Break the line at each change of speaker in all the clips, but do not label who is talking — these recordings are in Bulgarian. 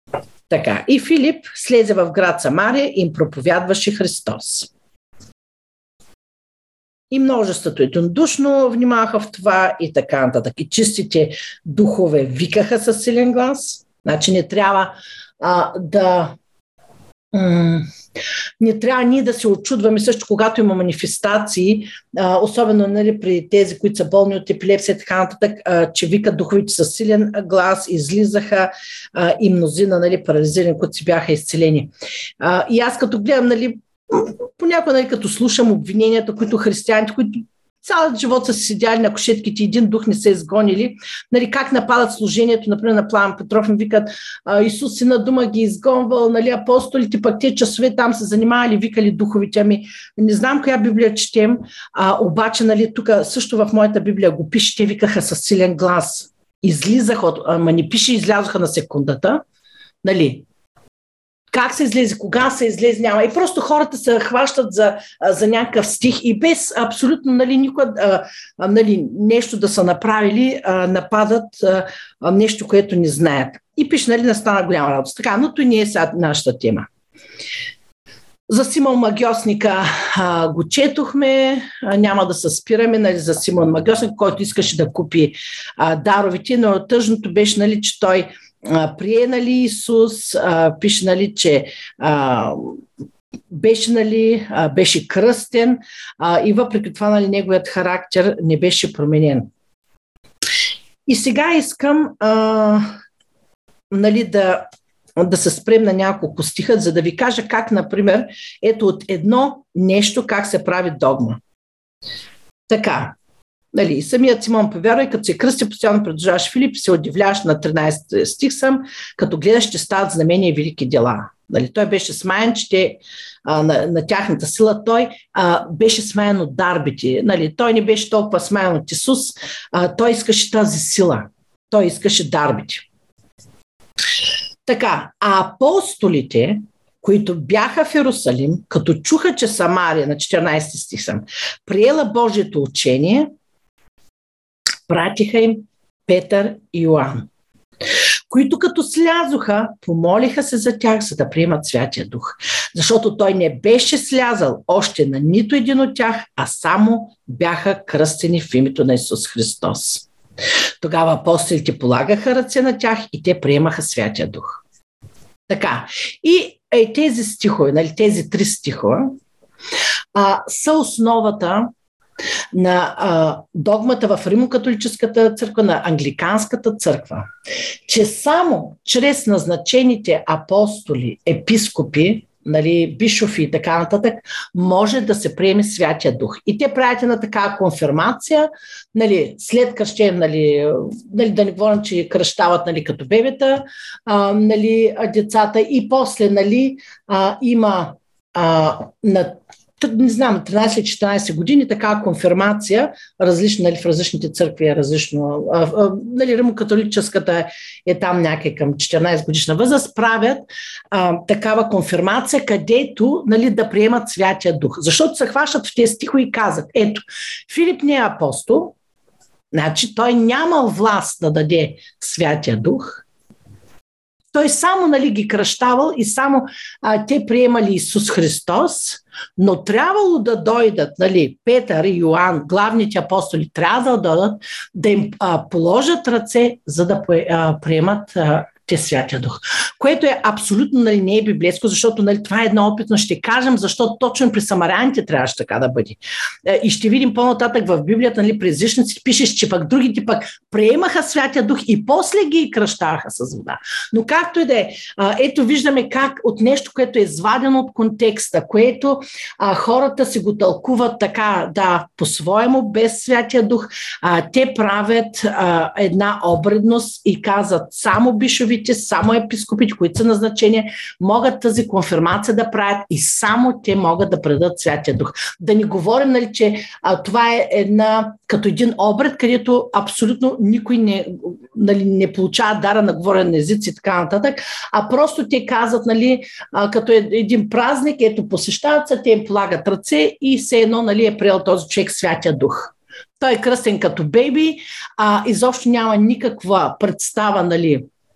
Така, и Филип слезе в град Самария и им проповядваше Христос. И множеството единодушно внимаваха в това и така нататък. И чистите духове викаха със силен глас. Значи не трябва не трябва ние да се очудваме също, когато има манифестации, особено нали, при тези, които са болни от епилепсия и така нататък, че викат духовите със силен глас, излизаха и мнозина нали, парализирани, които си бяха изцелени. И аз като гледам, нали, понякога нали, като слушам обвиненията, които християните, които цял живот са седяли на кошетките, един дух не са изгонили. Нали, как нападат служението, например, на Пламен Петров, им викат Исус сина дума ги изгонвал, нали, апостолите, пък те часове там се занимавали, викали духовите. Ами, не знам коя Библия четем, обаче нали, тук също в моята Библия го пише, те викаха със силен глас. Излизаха, ама не пише, излязоха на секундата. Нали, как се излезе, кога се излезе, няма. И просто хората се хващат за някакъв стих и без абсолютно нали, никога нали, нещо да са направили, нападат нещо, което не знаят. И пише, нали, настана голяма радост. Така, но той не е сега нашата тема. За Симон Магьосника го четохме, няма да се спираме нали, за Симон Магьосник, който искаше да купи даровите, но тъжното беше, нали, че той прие нали, Исус, пише, нали, че беше кръстен и въпреки това нали, неговият характер не беше променен. И сега искам нали, да се спрем на няколко стиха, за да ви кажа как, например, ето от едно нещо, как се прави догма. Така, нали, самият Симон повярва и като се кръсти, постоянно продължаваш Филип, се удивляваш на 13 стих съм, като гледаш, ще стават знамения и велики дела. Нали, той беше смаян, че на тяхната сила той беше смаян от дарбите. Нали, той не беше толкова смаян от Исус, той искаше тази сила. Той искаше дарбите. Така, а апостолите, които бяха в Иерусалим, като чуха, че Самария, на 14 стих съм, приела Божието учение, пратиха им Петър и Йоан, които като слязоха, помолиха се за тях, за да приемат Святия Дух. Защото той не беше слязал още на нито един от тях, а само бяха кръстени в името на Исус Христос. Тогава апостолите полагаха ръце на тях и те приемаха Святия Дух. Така, и тези стихове, нали, тези 3 стихова, са основата на догмата в Римокатолическата църква, на Англиканската църква, че само чрез назначените апостоли, епископи, нали, бишофи и така нататък, може да се приеме Святия Дух. И те правят на такава конфирмация, нали, след кръщение, нали, да не говорим, че кръщават нали, като бебета, нали, децата и после нали, има не знам, 13-14 години, такава конфирмация, различна, нали, в различните църкви е различно. Нали, римокатолическата е там някъде към 14 годишна възраст, правят такава конфирмация, където нали, да приемат Святия Дух. Защото се хващат в тези стихове и казват, ето, Филип не е апостол, значи той нямал власт да даде Святия Дух, той само нали, ги кръщавал и само те приемали Исус Христос, но трябвало да дойдат нали, Петър и Йоан, главните апостоли, трябва да дойдат, да им положат ръце, за да приемат те Святия Дух. Което е абсолютно нали, не е библейско, защото нали, това е едно опитно. Ще кажем, защото точно при самаряните трябваше така да бъде. И ще видим по-нататък в Библията, нали, при езичниците пишеш, че пък другите пък приемаха Святия Дух и после ги кръщаваха с вода. Но както и да е, ето виждаме как от нещо, което е извадено от контекста, което хората си го тълкуват така, да, по-своему, без Святия Дух, те правят една обредност и казват само бишови, само епископите, които са назначени, могат тази конфирмация да правят и само те могат да предадат Святия Дух. Да не говорим, нали, че това е като един обред, където абсолютно никой не получава дара на говорене на езици и така нататък, а просто те казват, нали, като един празник, ето посещават се, те им полагат ръце и все едно нали, е приел този човек Святия Дух. Той е кръстен като бейби, изобщо няма никаква представа, нали,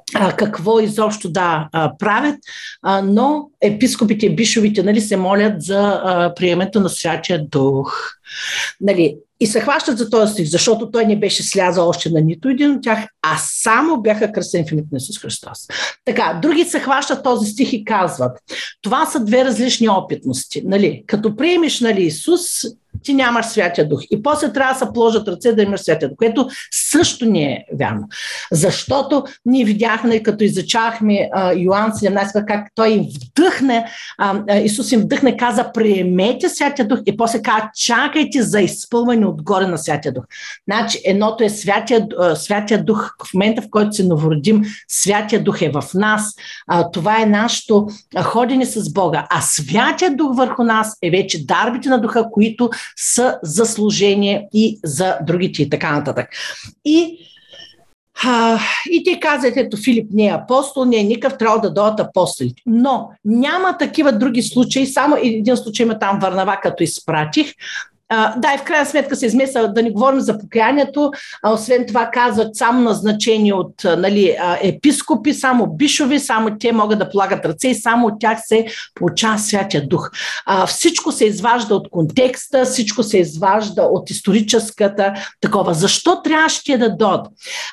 какво изобщо правят, но епископите и бишовите, нали, се молят за приемането на Святия Дух. Нали, и се хващат за този стих, защото той не беше слязал още на нито един от тях, а само бяха кръстени в името на Исус Христос. Така, други се хващат този стих и казват, това са две различни опитности. Нали? Като приемеш, нали, Исус, ти нямаш Святия Дух. И после трябва да се положат ръце да имаш Святия Дух, което също не е вярно. Защото ние видяхме, като изучавахме Йоан 17, как той им вдъхне, Исус им вдъхне, каза, приемете Святия Дух и после каза, чакайте за изпълване отгоре на Святия Дух. Значи, едното е Святия Дух, в момента, в който се новородим, Святия Дух е в нас. Това е нашето ходене с Бога. А Святия Дух върху нас е вече дарбите на Духа, които са за служение и за другите и така нататък. И те казват, ето Филип не е апостол, не е никакъв, трябва да дойдат апостолите. Но няма такива други случаи, само един случай има там Варнава, като изпратих. Да, и в крайна сметка се измесва, да не говорим за покаянието, освен това казват само назначени от, нали, епископи, само бишови, само те могат да полагат ръце и само от тях се получава Святия Дух. Всичко се изважда от контекста, всичко се изважда от историческата такова. Защо трябваше те да дойдат?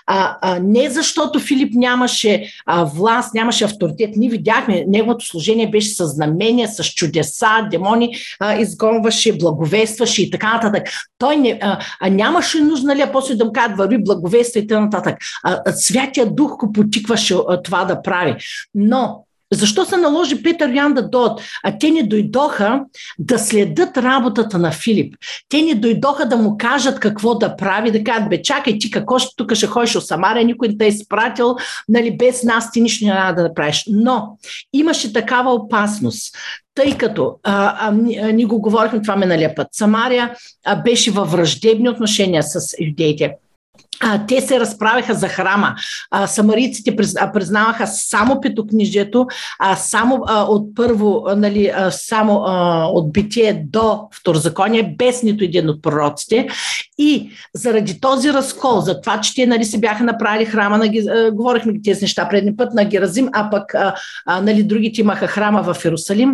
Не защото Филип нямаше власт, нямаше авторитет. Ние видяхме, неговото служение беше с знамения, с чудеса, демони изгонваше, благовестваше и така нататък. Той нямаше нужда, нали, после да му кажат, върви, благовества и така нататък. Святия Дух го потикваше това да прави. Но защо се наложи Петър и Йоан да дойдат? Те не дойдоха да следят работата на Филип. Те не дойдоха да му кажат какво да прави, да кажат, бе, чакай ти, какво тук ще ходиш от Самария, никой не те е изпратил, нали, без нас ти нищо няма да направиш. Но имаше такава опасност, тъй като, ние го говорихме това миналия път, Самария беше във враждебни отношения с юдеите. Те се разправяха за храма. Самарийците признаваха само петокнижието, само от първо, нали, само от Битие до Второзаконие, без нито един от пророците. И заради този разкол, за това, че те, нали, се бяха направили храма, говорихме тези неща предни път на Геразим, а пък нали, другите имаха храма в Иерусалим,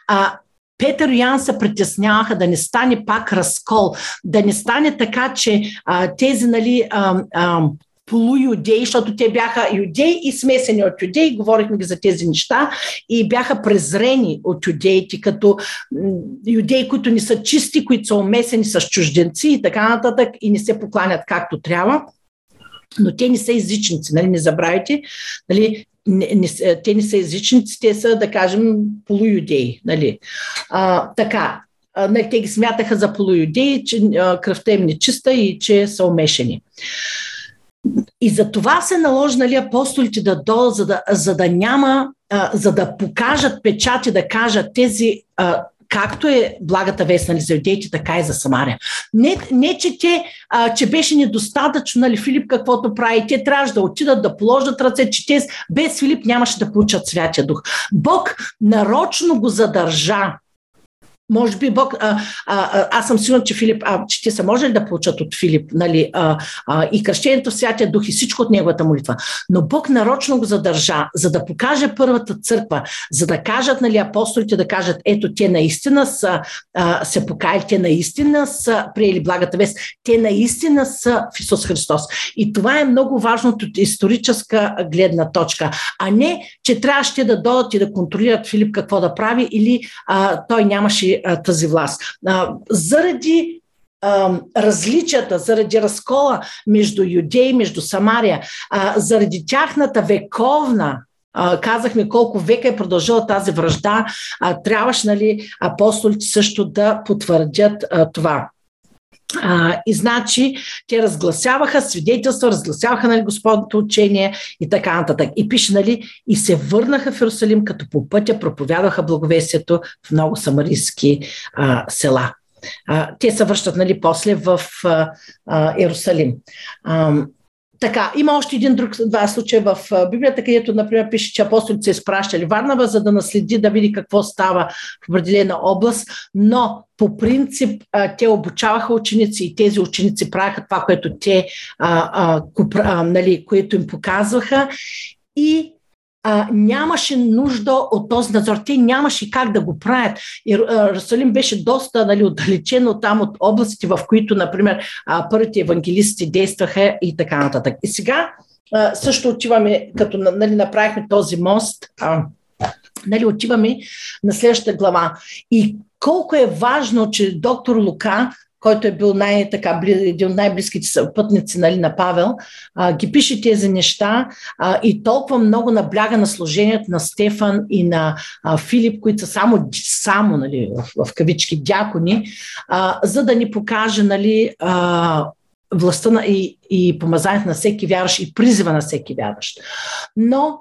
Петър и Йоан се притесняваха да не стане пак разкол, да не стане така, че тези, нали, полуюдеи, защото те бяха юдеи и смесени от юдеи, говорихме ги за тези неща, и бяха презрени от юдеите, като юдеи, които не са чисти, които са умесени с чужденци и така нататък и не се покланят както трябва. Но те не са езичници, нали, не забравяйте, нали, те не са езичници, те са, да кажем, полуюдеи. Нали. Така, нали, те ги смятаха за полуюдеи, че кръвта им не чиста и че са умешени. И за това се наложи, нали, апостолите да дойдат, за да покажат печати, да кажат тези, както е благата вест, нали, за юдеите, така и за Самария. Не че беше недостатъчно, нали, Филип каквото прави, те трябваше да отидат да положат ръце, че те без Филип нямаше да получат Святия Дух. Бог нарочно го задържа. Може би Бог, аз съм сигурна, че Филип, че те са можели да получат от Филип, нали, и кръщението в Святия Дух и всичко от неговата молитва. Но Бог нарочно го задържа, за да покаже първата църква, за да кажат, нали, апостолите, да кажат, ето, те наистина са се покаяли, те наистина са приели благата вест, те наистина са в Исус Христос. И това е много важно от историческа гледна точка, а не, че трябваше да дойдат и да контролират Филип какво да прави или той нямаше тази власт. Заради различията, заради разкола между Юдея, между Самария, заради тяхната вековна, казахме колко века е продължила тази вражда, трябваше, нали, апостолите също да потвърдят това. И значи те разгласяваха свидетелства, разгласяваха, нали, Господното учение и така нататък. И пише, нали, и се върнаха в Иерусалим, като по пътя проповядваха благовестието в много самарийски села. Те се връщат, нали, после в Иерусалим. Така, има още два случая в Библията, където, например, пише, че апостолите са изпращали Варнава, за да наследи, да види какво става в определена област, но по принцип те обучаваха ученици и тези ученици правяха това, което те, нали, което им показваха. и нямаше нужда от този надзор. Те нямаше как да го правят. Иерусалим беше доста отдалечен от там, от областите, в които, например, първите евангелисти действаха и така нататък. И сега също отиваме, като направихме този мост, отиваме на следващата глава. И колко е важно, че доктор Лука, който е бил един от най-близките пътници на Павел, ги пише тези неща и толкова много набляга на служението на Стефан и на Филип, които са само в кавички дякони, за да ни покаже властта и помазанието на всеки вярващ и призива на всеки вярващ. Но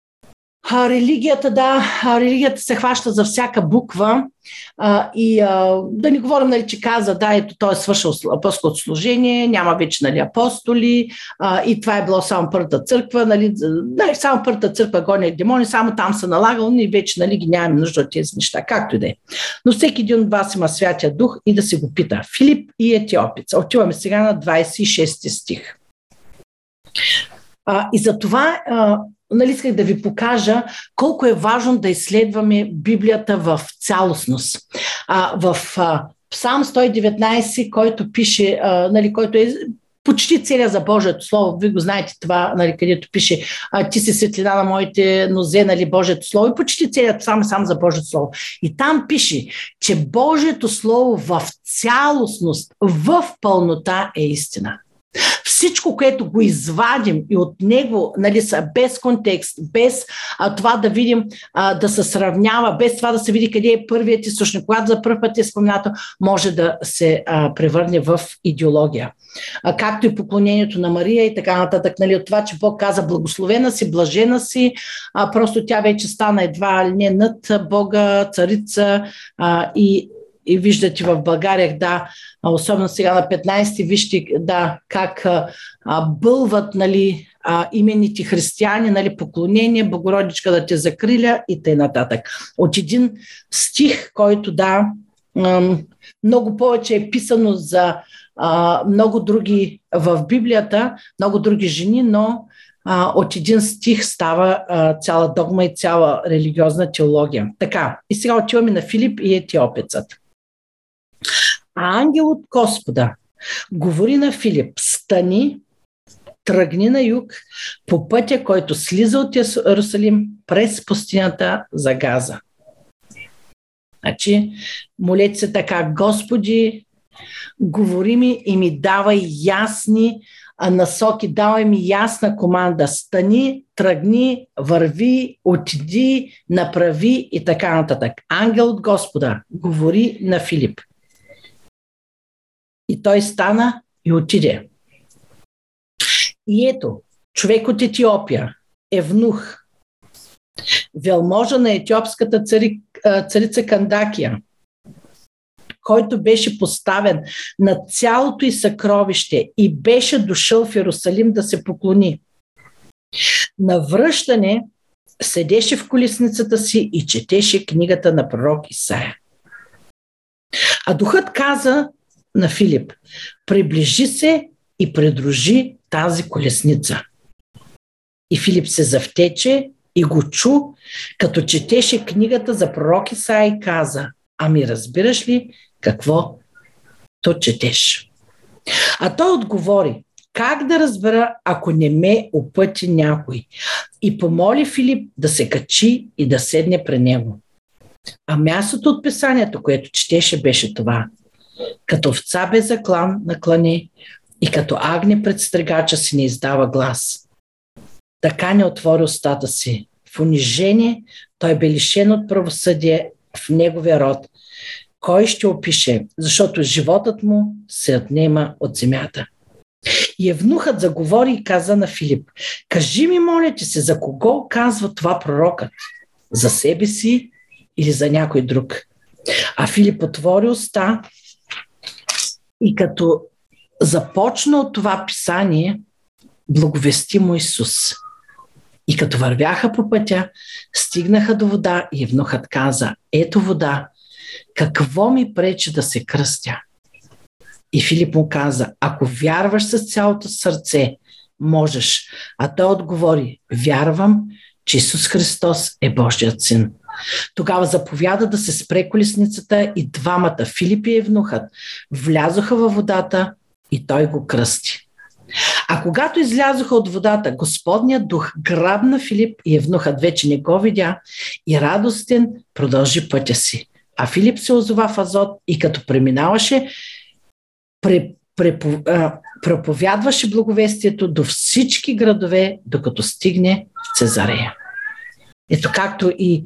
религията се хваща за всяка буква и да не говорим, че каза, ето той е свършил апостолското служение, няма вече апостоли и това е било само първата църква, само първата църква гони демони, само там са налагали и вече ги нямаме нужда от тези неща, както и да е. Но всеки един от вас има Святия Дух и да се го пита. Филип и Етиопец. Отиваме сега на 26 стих. И за това исках да ви покажа колко е важно да изследваме Библията в цялостност. В Псалм 119, който пише, който е почти целия за Божието Слово, вие го знаете това, където пише ти си светлина на моите нозе, Божието Слово, и почти целият псалм само за Божието Слово. И там пише, че Божието Слово в цялостност, в пълнота е истина. Всичко, което го извадим и от него, са без контекст, без това да видим, да се сравнява, без това да се види къде е първият източник, когато за първ път е споменато, може да се превърне в идеология. Както и поклонението на Мария и така нататък, от това, че Бог каза благословена си, блажена си, просто тя вече стана едва не над Бога, царица и виждате в България, особено сега на 15-ти, вижте, как бълват, имените християни, поклонение, Богородичка да те закриля и т.н. От един стих, който много повече е писано за много други в Библията, много други жени, но от един стих става цяла догма и цяла религиозна теология. Така, и сега отиваме на Филип и Етиопецът. А ангел от Господа говори на Филип: стани, тръгни на юг по пътя, който слиза от Иерусалим през пустинята за Газа. Молете се така: Господи, говори ми и ми давай ясни насоки, давай ми ясна команда. Стани, тръгни, върви, отиди, направи и така нататък. Ангел от Господа говори на Филип. И той стана и отиде. И ето, човек от Етиопия, евнух, велможа на етиопската царица Кандакия, който беше поставен на цялото й съкровище и беше дошъл в Иерусалим да се поклони. На връщане седеше в колесницата си и четеше книгата на пророк Исаия. А духът каза на Филип: приближи се и придружи тази колесница. И Филип се завтече и го чу, като четеше книгата за пророк Исаия и каза: ами разбираш ли какво то четеш? А той отговори: как да разбера, ако не ме опъти някой? И помоли Филип да се качи и да седне при него. А мястото от писанието, което четеше, беше това: като овца без заклан наклани и като агне пред стригача си не издава глас. Така не отвори устата си. В унижение той бе лишен от правосъдие в неговия род. Кой ще опише, защото животът му се отнема от земята. И евнухът заговори и каза на Филип: кажи ми, моля ти се, за кого казва това пророкът? За себе си или за някой друг? А Филип отвори уста и като започна от това писание, благовести му Исус. И като вървяха по пътя, стигнаха до вода и евнухът каза: ето вода, какво ми пречи да се кръстя? И Филип му каза: ако вярваш с цялото сърце, можеш? А той отговори: вярвам, че Исус Христос е Божият син. Тогава заповяда да се спре колесницата и двамата, Филип и евнухът, влязоха във водата и той го кръсти. А когато излязоха от водата, Господният дух грабна Филип и евнухът вече не го видя и радостен продължи пътя си. А Филип се озова в Азот и като преминаваше, проповядваше благовестието до всички градове, докато стигне в Цезарея. Ето както и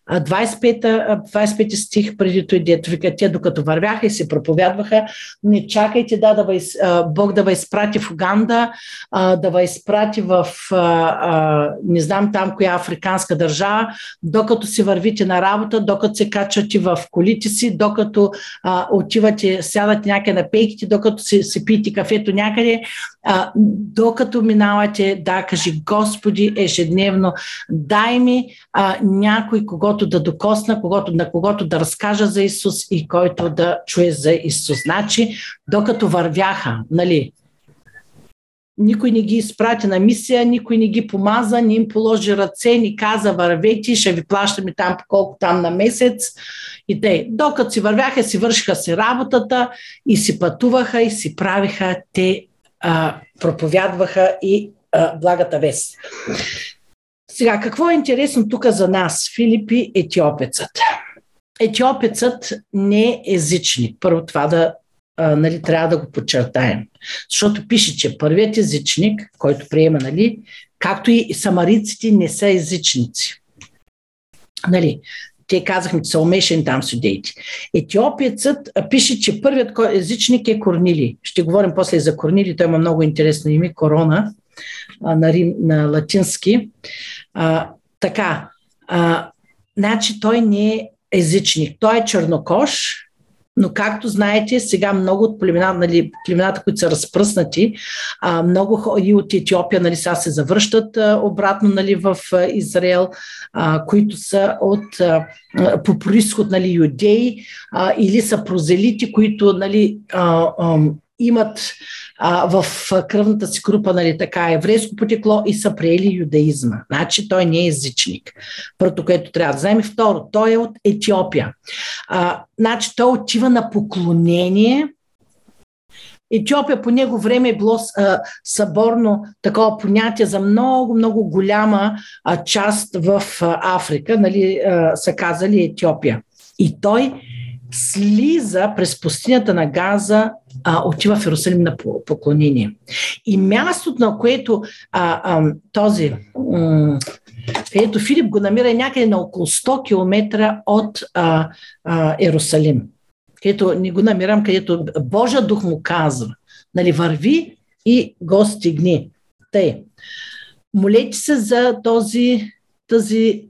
25 стих преди той, дето вика, те докато вървяха и се проповядваха, не чакайте Бог да ви изпрати в Уганда, да ви изпрати в не знам там коя африканска държава, докато си вървите на работа, докато се качвате в колите си, докато отивате, сядате някъде на пейките, докато си пиете кафето някъде, докато минавате, да, кажи: Господи, ежедневно дай ми някой, когото да докосна, на когото да разкажа за Исус и който да чуе за Исус. Значи, докато вървяха, нали, никой не ги изпрати на мисия, никой не ги помаза, не им положи ръце, ни каза: вървете, ще ви плащаме там колко там на месец. И те, докато си вървяха, си вършиха си работата и си пътуваха и си правиха, те проповядваха и благата вест. Сега, какво е интересно тук за нас? Филип и етиопецът. Етиопецът не е езичник. Първо това нали, трябва да го подчертаем. Защото пише, че първият езичник, който приема, нали, както и самариците, не са езичници. Нали, те казахме, че са умешени там с юдеите. Етиопецът пише, че първият езичник е Корнилий. Ще говорим после за Корнилий, той има много интересно име, Корона, на латински. Значи той не е езичник, той е чернокож, но както знаете, сега много от племената, които са разпръснати, много и от Етиопия, нали, сега се завръщат обратно, нали, в Израел, които са по произход, нали, юдеи, или са прозелити, които, нали, имат в кръвната си група, нали, така еврейско потекло и са приели юдаизма. Значи той не е езичник. Първото, което трябва да знаем. Второ, той е от Етиопия. Значи той отива на поклонение. Етиопия по него време е било съборно такова понятие за много, много голяма част в Африка, нали, са казали Етиопия. И той слиза през пустинята на Газа, отива в Иерусалим на поклонение. И мястото, на което където Филип го намира, е някъде на около 100 км от Иерусалим. Където не го намирам, където Божия дух му казва, нали, върви и го стигни. Тъй. Молете се за тази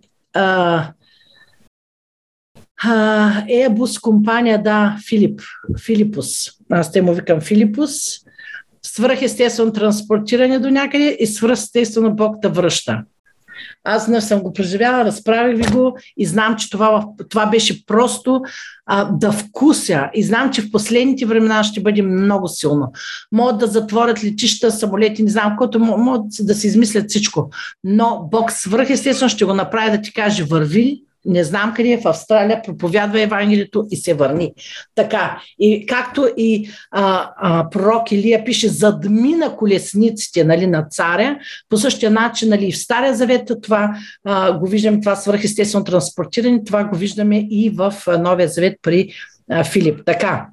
Ебус компания, да, Филипус. Аз те му викам Филипус. Свръхестествено транспортиране до някъде и свръхестествено Бог да връща. Аз не съм го преживяла, разправих ви го и знам, че това беше просто да вкуся. И знам, че в последните времена ще бъде много силно. Могат да затворят летища, самолети, не знам, който могат да се измислят всичко. Но Бог свръхестествено ще го направи да ти каже: върви, не знам къде е, в Австралия, проповядва Евангелието и се върни. Така, и както и пророк Илия пише: задмина колесниците, нали, на царя, по същия начин, нали, в Стария завет това го виждаме, това свръхестествено транспортиране, това го виждаме и в Новия завет при Филип. Така.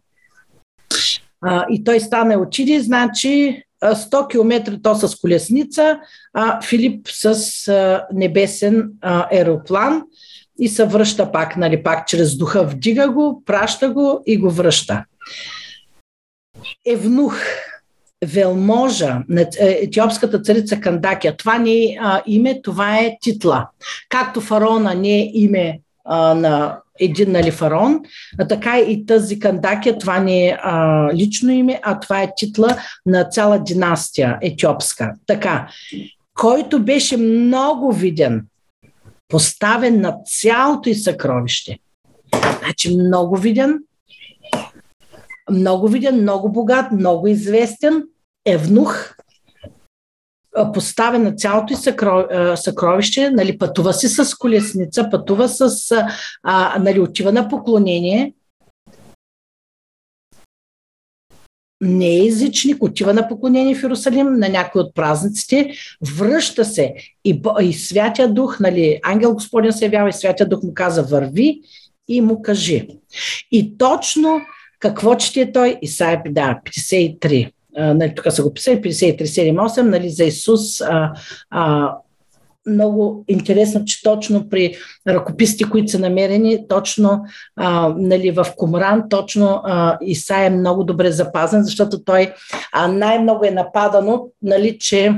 И той стана и отиде, значи 100 км то с колесница, Филип с небесен аероплан, и се връща пак, нали, пак чрез духа вдига го, праща го и го връща. Евнух, велможа на етиопската царица Кандакия, това не е име, това е титла. Както фараона не е име на един, нали, фараон, така и тази Кандакия, това не е лично име, а това е титла на цяла династия етиопска. Така, който беше много виден, поставен на цялото и съкровище. Значи много виден, много богат, много известен, евнух, поставя на цялото и съкровище, нали, пътува си с колесница, пътува нали, отива на поклонение. Не е езичник, отива на поклонение в Иерусалим на някои от празниците, връща се и Святия Дух, нали, ангел Господен се явява и Святия Дух му каза върви и му кажи. И точно какво чете той? Исаия 53. Нали, тук са го писали 53-7-8, нали, за Исус. Много интересно, че точно при ръкописите, които са намерени, точно нали, в Кумран, точно Исаия е много добре запазен, защото той най-много е нападано, нали, че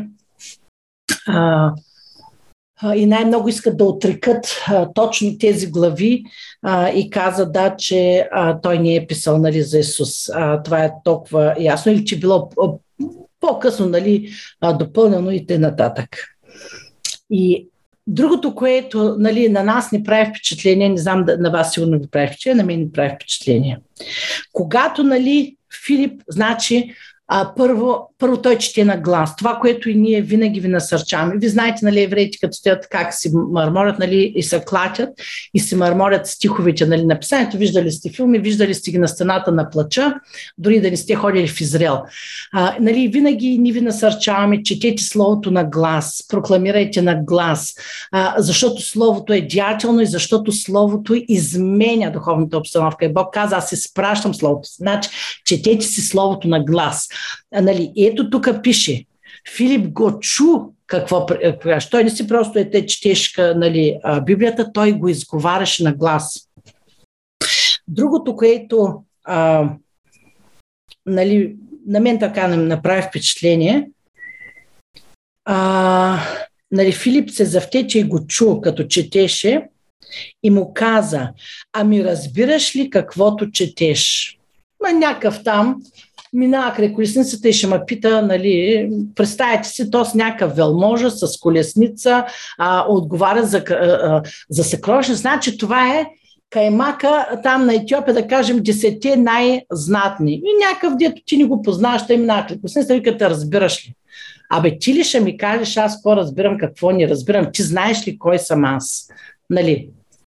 и най-много искат да отрекат точно тези глави и каза че той не е писал, нали, за Исус. Това е толкова ясно, или че било по-късно, нали, допълнено и т.н. И другото, което, нали, на нас не прави впечатление, не знам на вас сигурно ви прави впечатление, на мен не прави впечатление. Когато, нали, Филип, значи, първо той чете на глас. Това, което и ние винаги ви насърчаваме. Ви знаете, нали, евреите, като стоят как си мърморят, нали, и се клатят и си мърморят стиховете, нали, на писанието. Виждали сте филми, виждали сте ги на стената на плача, дори да не сте ходили в Израел. Нали, винаги ни ви насърчаваме, четете Словото на глас, прокламирайте на глас, защото Словото е деятелно и защото Словото изменя духовната обстановка. И Бог каза, аз изпращам Словото. Значи, четете си Словото на глас. Нали, ето тук пише, Филип го чу какво. Той не си просто четеш, нали, Библията, той го изговаряше на глас. Другото, което нали, на мен така не направи впечатление, нали, Филип се завтече и го чу, като четеше и му каза, ами разбираш ли каквото четеш? Някакъв там минава край колесницата и ще ме пита, нали, представете си, то с някакъв велможа, с колесница, отговаря за съкровища. Значи това е каймака там на Етиопия, да кажем, 10 най-знатни. И някакъв, дето ти не го познаваш, той минава край колесница, вика, те разбираш ли? Абе, ти ли ще ми кажеш, аз какво разбирам, какво не разбирам? Ти знаеш ли кой съм аз? Нали?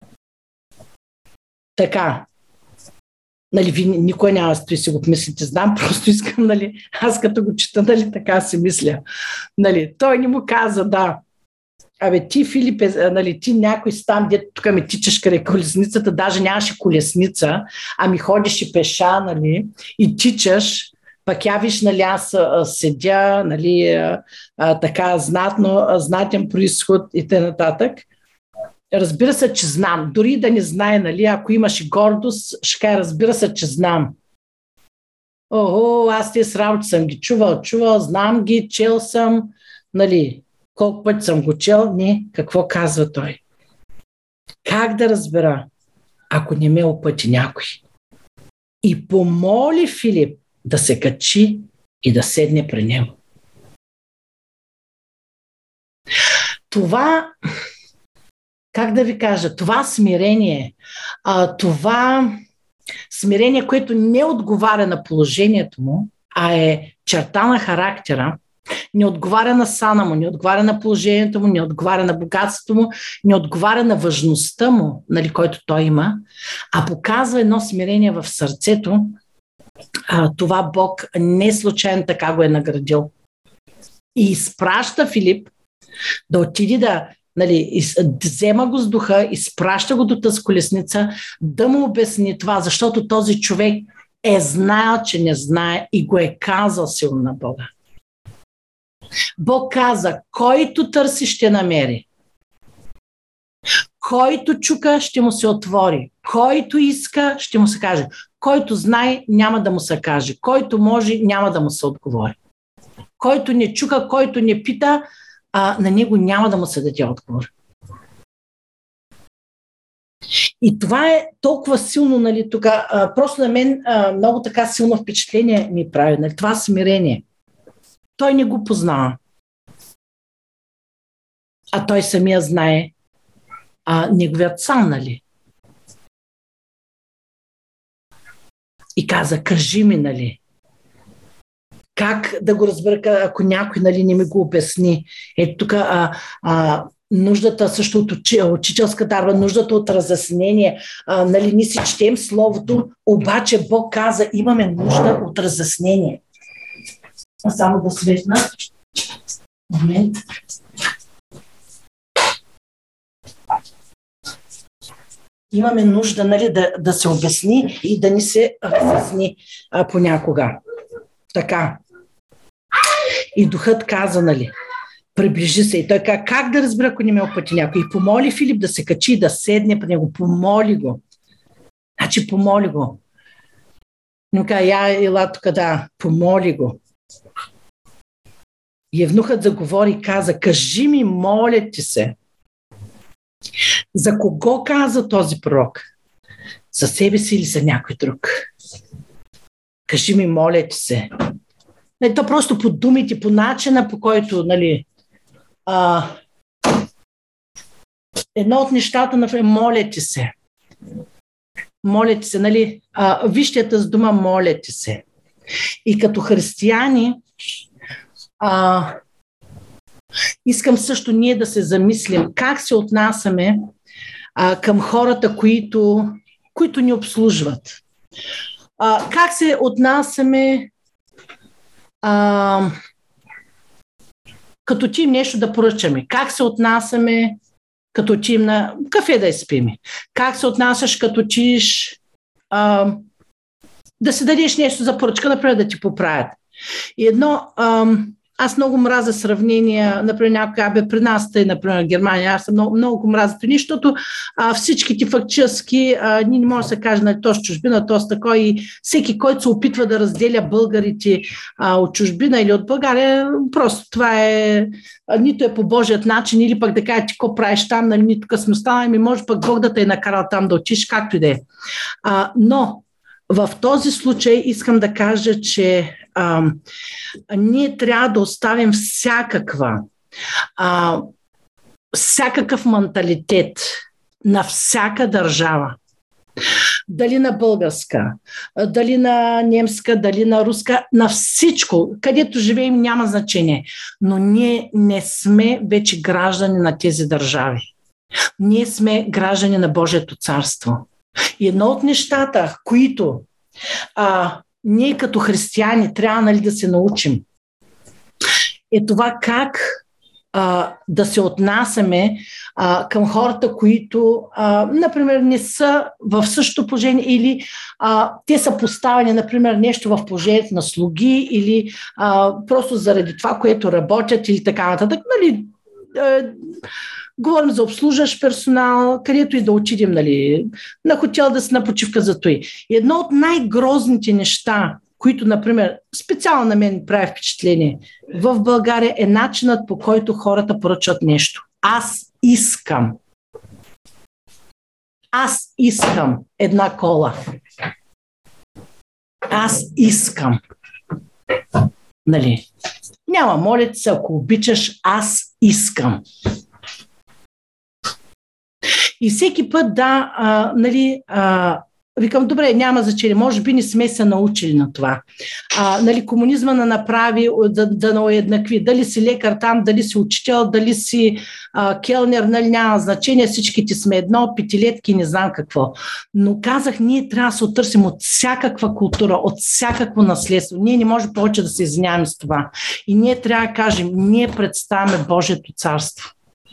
Така. Нали, ви никой няма да си го мислите, знам, просто искам, нали, аз като го чета, нали, така си мисля. Нали, той не му каза, да, абе ти, Филипе, нали, ти някой си там, дето тук ми тичаш край колесницата, даже нямаше колесница, ами ходиш и пеша, нали, и тичаш, пък я виж, нали, аз седя, нали, така знатен произход и т.н. Разбира се, че знам. Дори да не знае, нали, ако имаш гордост, ще кажа, разбира се, че знам. Аз тези работи съм ги чувал, знам ги, чел съм, нали, колко пъти съм го чел, не, какво казва той? Как да разбера, ако не ме опъти някой? И помоли Филип да се качи и да седне при него. Това, как да ви кажа, това смирение, което не отговаря на положението му, а е черта на характера, не отговаря на сана му, не отговаря на положението му, не отговаря на богатството му, не отговаря на важността му, нали, който той има, а показва едно смирение в сърцето. Това Бог не случайно така го е наградил. И изпраща Филип да отиде нали, взема го с духа, изпраща го до тази колесница, да му обясни това, защото този човек е знаел, че не знае и го е казал силно на Бога. Бог каза, който търси, ще намери. Който чука, ще му се отвори. Който иска, ще му се каже. Който знае, няма да му се каже. Който може, няма да му се отговори. Който не чука, който не пита, на него няма да му се даде отговор. И това е толкова силно, нали, тук. Просто на мен много така силно впечатление ми прави. Нали, това смирение. Той не го познава. А той самия знае неговият сан, нали? И каза, кажи ми, нали? Как да го разбера, ако някой, нали, не ми го обясни? Ето тук нуждата също от учителска дарба, нуждата от разяснение. Нали, ние си четем Словото, обаче Бог каза, имаме нужда от разяснение. Само да светна. Момент. Имаме нужда, нали, да се обясни и да ни се разясни понякога. Така. И Духът каза, нали, приближи се. И той каза, как да разбера, ако не ме опъти някой? И помоли Филип да се качи, да седне при него. Помоли го. Значи помоли го. Но каза, ела тук, да, помоли го. И евнухът заговори и каза, кажи ми, моля ти се. За кого каза този пророк? За себе си или за някой друг? Кажи ми, моля ти се. То просто по думите, по начина, по който, нали, едно от нещата, например, моля ти се. Моля ти се, нали, вижте тази дума, моля ти се. И като християни, искам също ние да се замислим как се отнасяме към хората, които ни обслужват. Как се отнасяме като отидем нещо да поръчаме? Как се отнасяме като отидем на кафе да изпиме? Как се отнасяш като отидеш да се дадеш нещо за поръчка, например да ти поправят? И аз много мразя сравнения, например, някой при нас, тъй, например, Германия, аз съм много мразя при нещо, защото всичките фактически, ние не може да се каже, на то с чужбина, то с такова, и всеки, който се опитва да разделя българите от чужбина или от България, просто това е, нито е по Божият начин, или пък да кажа, ти какво правиш там, нали, ние тук сме останали, може пък Бог да те е накарал там да отиш, както и да е. Но в този случай искам да кажа, че ние трябва да оставим всякакъв менталитет на всяка държава. Дали на българска, дали на немска, дали на руска, на всичко, където живеем, няма значение. Но ние не сме вече граждани на тези държави. Ние сме граждани на Божието царство. И едно от нещата, които ние като християни трябва, нали, да се научим, е това как да се отнасяме към хората, които, например, не са в същото положение или те са поставени, например, нещо в положението на слуги или просто заради това, което работят или така нататък. Нали, говорим за обслужващ персонал, където и да отидем, нали, на хотел да си на почивка за той. И едно от най-грозните неща, които, например, специално на мен прави впечатление в България, е начинът, по който хората поръчват нещо. Аз искам една кола. Аз искам. Нали? Няма, моля ти се, ако обичаш, аз искам. И всеки път нали, викам, добре, няма значение, може би не сме се научили на това. Нали, комунизма направи да уеднакви. Дали си лекар там, дали си учител, дали си келнер, нали, няма значение, всичките сме едно, петилетки, не знам какво. Но казах, ние трябва да се оттърсим от всякаква култура, от всякакво наследство. Ние не можем повече да се извиняваме с това. И ние трябва да кажем, ние представяме Божието царство.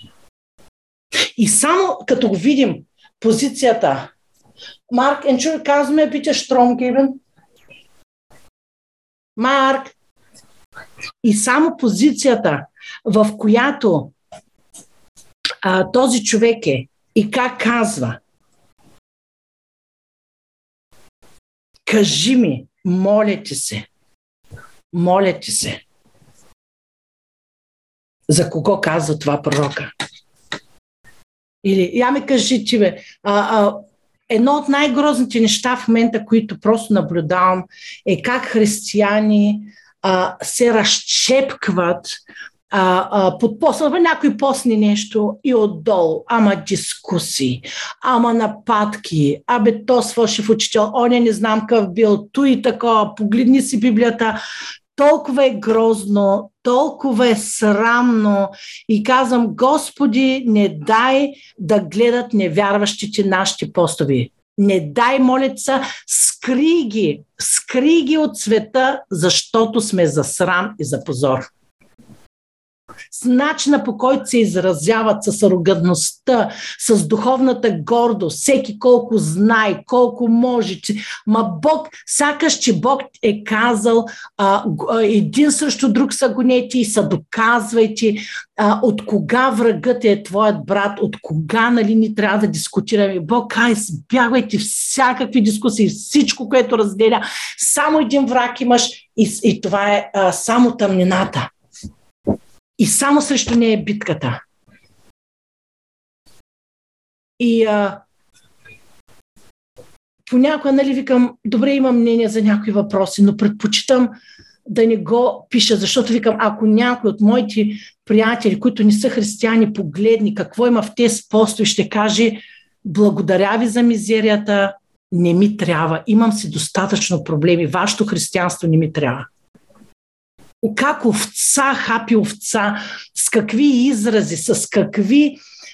И само като го видим позицията, Марк, казваме, bitte Strom geben. Марк. И само позицията, в която този човек е и как казва, кажи ми, моля ти се. За кого казва това пророка? Или, я ми кажи ти, бе, едно от най-грозните неща в момента, които просто наблюдавам, е как християни се разчепкват под посъл, някой посни нещо и отдолу, ама дискусии, ама нападки, то свърши в учител, оня не знам къв бил, ту и такова, погледни си Библията. толкова е грозно, толкова е срамно и казвам, Господи, не дай да гледат невярващите нашите постове. Не дай, моля се, скри ги от света, защото сме за срам и за позор. С начина, по който се изразяват, с арогантността, с духовната гордост, всеки колко знае, колко може. Ма Бог, сякаш, че Бог е казал, един срещу друг са гонете и са доказвайте, от кога врагът е твоят брат, от кога, нали, ни трябва да дискутираме. Бог, избягвайте всякакви дискусии, всичко, което разделя. Само един враг имаш и това е само тъмнината. И само срещу нея е битката. И понякога, нали, викам, добре, имам мнение за някои въпроси, но предпочитам да не го пиша, защото викам, ако някой от моите приятели, които не са християни, погледни какво има в тези постове, ще каже, благодаря ви за мизерията, не ми трябва, имам си достатъчно проблеми, вашето християнство не ми трябва. Как овца хапи овца, с какви изрази, с какви,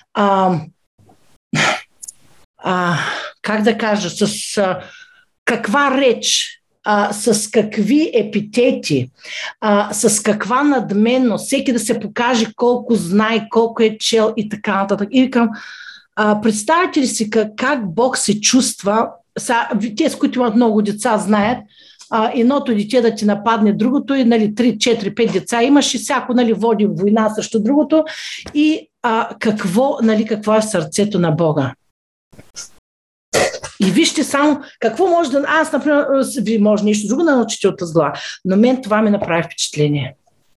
как да кажа, с каква реч, с какви епитети, с каква надменност, всеки да се покаже колко знае, колко е чел и така нататък. И викам, представете ли си как Бог се чувства, те, с които имат много деца, знаят, едното дете да ти нападне другото и, нали, 3, 4, 5 деца имаш и всяко, нали, води война срещу другото и какво е сърцето на Бога. И вижте само какво може да... Аз, например, ви може нещо друго да научите от тази глава, но мен това ми направи впечатление.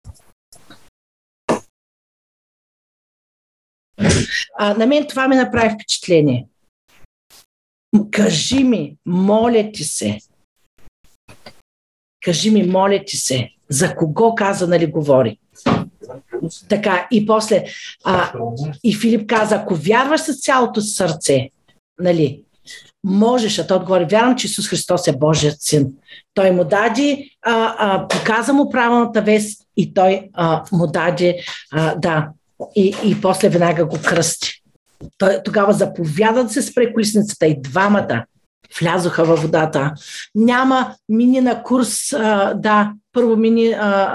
На мен това ми направи впечатление. Кажи ми, моля ти се, за кого каза, нали, говори. Така, и после и Филип каза, ако вярваш с цялото сърце, нали, можеш, а той отговори, вярвам, че Исус Христос е Божият син. Той му даде, показа му правилната вест и той му даде, и после веднага го кръсти. Той тогава заповяда да се спре колесницата и двамата влязоха във водата. Няма мини на курс, първо мини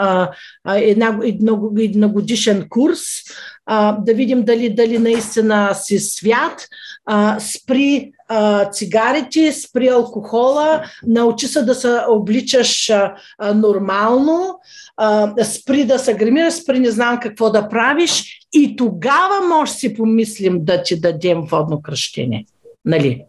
едногодишен курс, да видим дали наистина си свят, спри цигарите, спри алкохола, научи се да се обличаш нормално, спри да се гримираш, спри не знам какво да правиш и тогава може си помислим да ти дадем водно кръщение. Нали?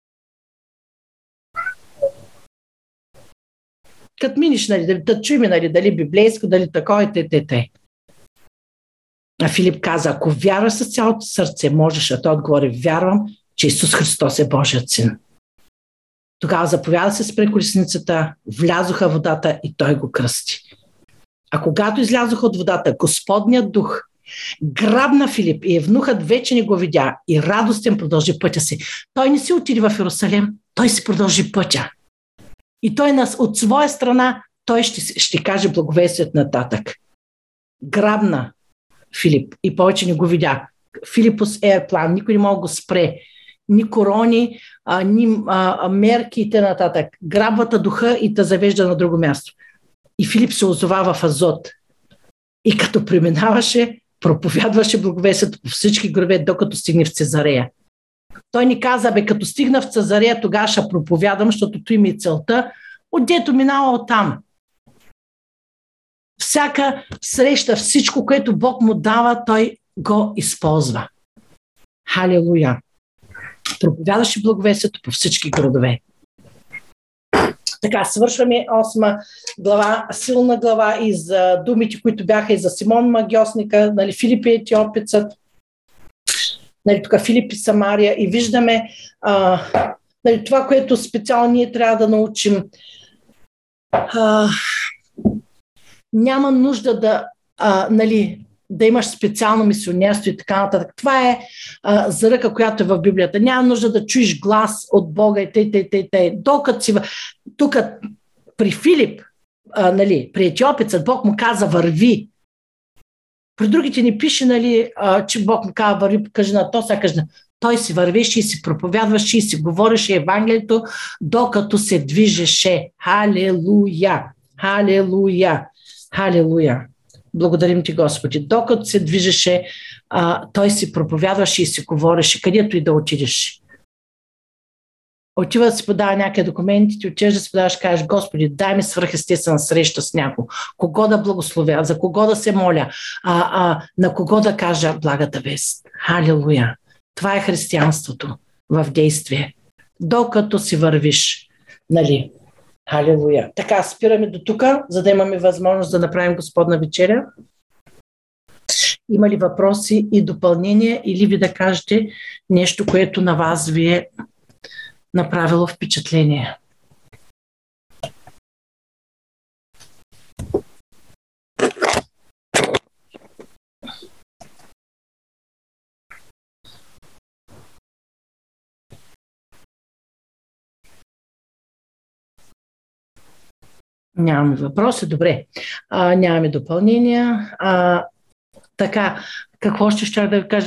Като миниш, нали, да чуем, нали, дали библейско, дали такова и те. А Филип каза, ако вярваш с цялото сърце, можеш, а той отговори, вярвам, че Исус Христос е Божият син. Тогава заповяда се спре колесницата, влязоха в водата и той го кръсти. А когато излязоха от водата, Господният дух грабна Филип и евнухът вече не го видя и радостен продължи пътя си. Той не си отиде в Йерусалим, той си продължи пътя. И той от своя страна, той ще каже благовестието нататък. Грабна Филип и повече не го видя. Филипус Ерплан, никой не мога го спре. Ни корони, ни мерки и т.н. Грабвата духа и те завежда на друго място. И Филип се озова в Азот. И като преминаваше, проповядваше благовестието по всички градове, докато стигне в Цезарея. Той ни каза, като стигна в Цезарея, тогава ще проповядам, защото той ми е целта, отдето минава оттам. Всяка среща, всичко, което Бог му дава, той го използва. Халелуя! Проповядаше благовестието по всички градове. Така, свършваме 8 глава, силна глава и за думите, които бяха и за Симон Магьосника, нали, Филип и етиопецът, нали, тук Филип и Самария и виждаме нали, това, което специално ние трябва да научим. Няма нужда да имаш специално мисионерство и така нататък. Това е заръка, която е в Библията. Няма нужда да чуеш глас от Бога и тъй. Докато си тук при Филип, нали, при етиопецът Бог му каза върви. При другите ни пише, нали, че Бог му каза върви, кажи на то, сега кажи на. Той си вървеше и си проповядваше и си говореше Евангелието, докато се движеше. Халелуя! Халелуя! Халелуя! Благодарим ти, Господи. Докато се движеше, той си проповядваше и си говореше, където и да отидеш. Отива да си подава някакви документи, ти отиваш да си подаваш, кажеш, Господи, дай ми свръхестествена среща с някого. Кого да благословя, за кого да се моля, на кого да кажа благата вест. Халелуя! Това е християнството в действие. Докато си вървиш. Нали? Халелуя! Така, спираме до тук, за да имаме възможност да направим Господна вечеря. Има ли въпроси и допълнения или ви да кажете нещо, което на вас ви е направило впечатление? Нямаме въпроси, добре. Нямаме допълнения. Така, какво ще да ви кажа?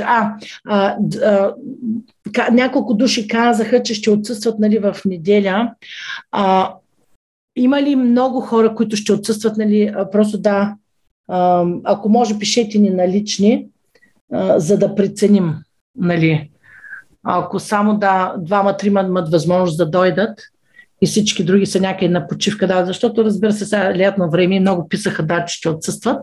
Няколко души казаха, че ще отсъстват, нали, в неделя. Има ли много хора, които ще отсъстват? Нали, просто да, ако може, пишете ни на лични, за да преценим. Нали. Ако само двама-трима имат възможност да дойдат и всички други са някъде на почивка, защото, разбира се, сега лятно време много писаха, че ще отсъстват.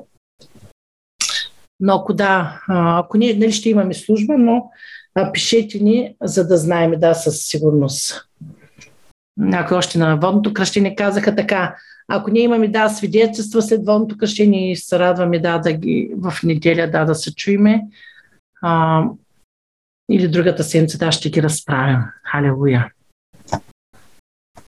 Но ако ние, нали, ще имаме служба, но пишете ни, за да знаем, със сигурност. Някои още на водното кръщение казаха така, ако ние имаме свидетелства след водното кръщение и се радваме да ги в неделя да се чуеме, или другата седмица ще ги разправим. Халелуя!